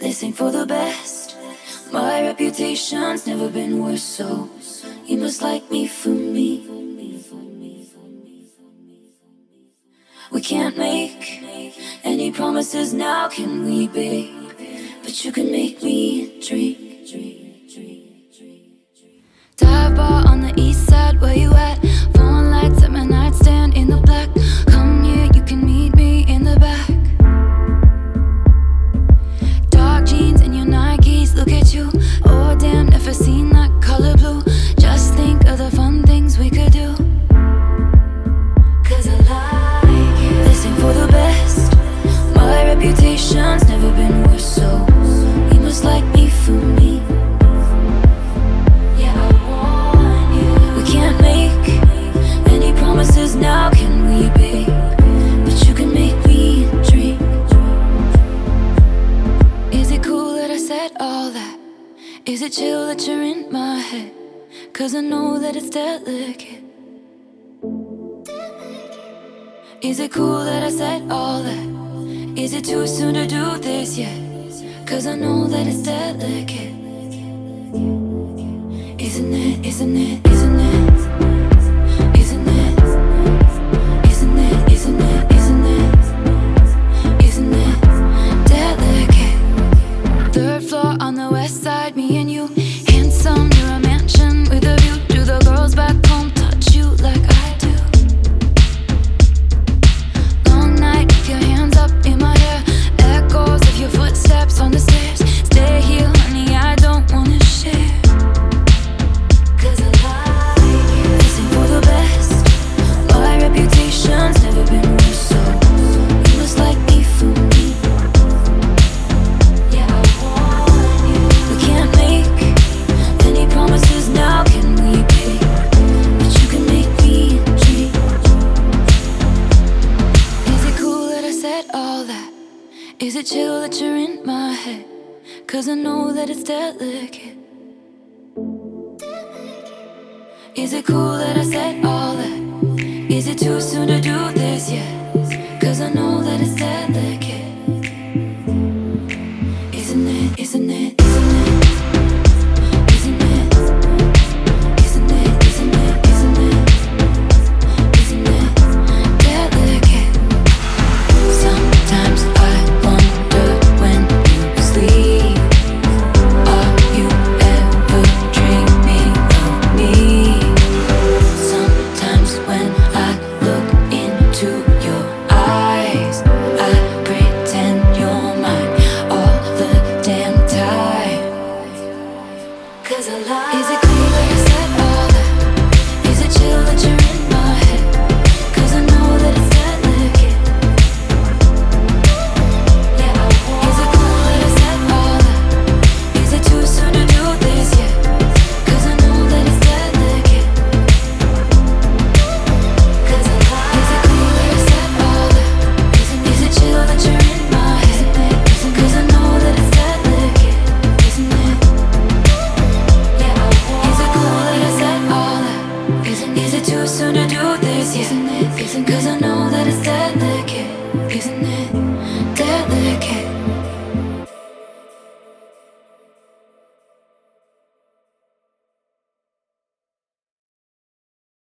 This ain't for the best. My reputation's never been worse, so you must like me for me. We can't make any promises now, can we, babe? But you can make me drink. Dive bar on the east side, where you at? Phone lights at my nightstand in the black. Come here, you can meet me in the back. Dark jeans and your Nikes, look at you. Oh damn, never seen that color blue. Just think of the fun things we could do. Cause I like it. This ain't for the best. My reputation's never been worse, so you must like me for me. Yeah, I want you. We can't make any promises now, can we, babe? But you can make me dream. Is it cool that I said all that? Is it chill that you're in my head? Cause I know that it's delicate. Is it cool that I said all that? Is it too soon to do this yet? Cause I know that it's delicate. Isn't it, isn't it, isn't it? Isn't it? Isn't it, isn't it, isn't it? Isn't it delicate? Third floor on the west side, me and you. Handsome, you're a mansion with a view. Do the girls back home touch you like I do? Long night, with your hands up in my hair. Echoes of your footsteps on the stairs. Stay here, honey, I don't wanna share. Cause I like it. This ain't for the best. My reputation's never been worse, so you must like me for me. Yeah, I want you. We can't make any promises now, can we, babe? But you can make me dream. Is it cool that I said all that? Is it chill that you're in my head? Cause I know that it's delicate. Is it cool that I said all that? Is it too soon to do this yet? Cause I know that it's delicate. Isn't it, isn't it, isn't it? Isn't it? Isn't it, isn't it, isn't it? Isn't it delicate? Sometimes I wonder when you sleep, are you ever dreaming of me? Sometimes when I look into your eyes, I pretend you're mine all the damn time. Cause I like. Is it cool that I said all that? Is it chill that you're in my head? Cause I know that it's delicate. Yeah, I want. Is it cool that I said all that? Is it too soon to do this yet? Cause I know that it's delicate. Cause I like. Is it cool that I said all that? Is it chill that you're in my head? Cause I know that it's delicate. Isn't it? Yeah, I want. Is it cool that I said all that? Is it too soon to do this yet? Cause I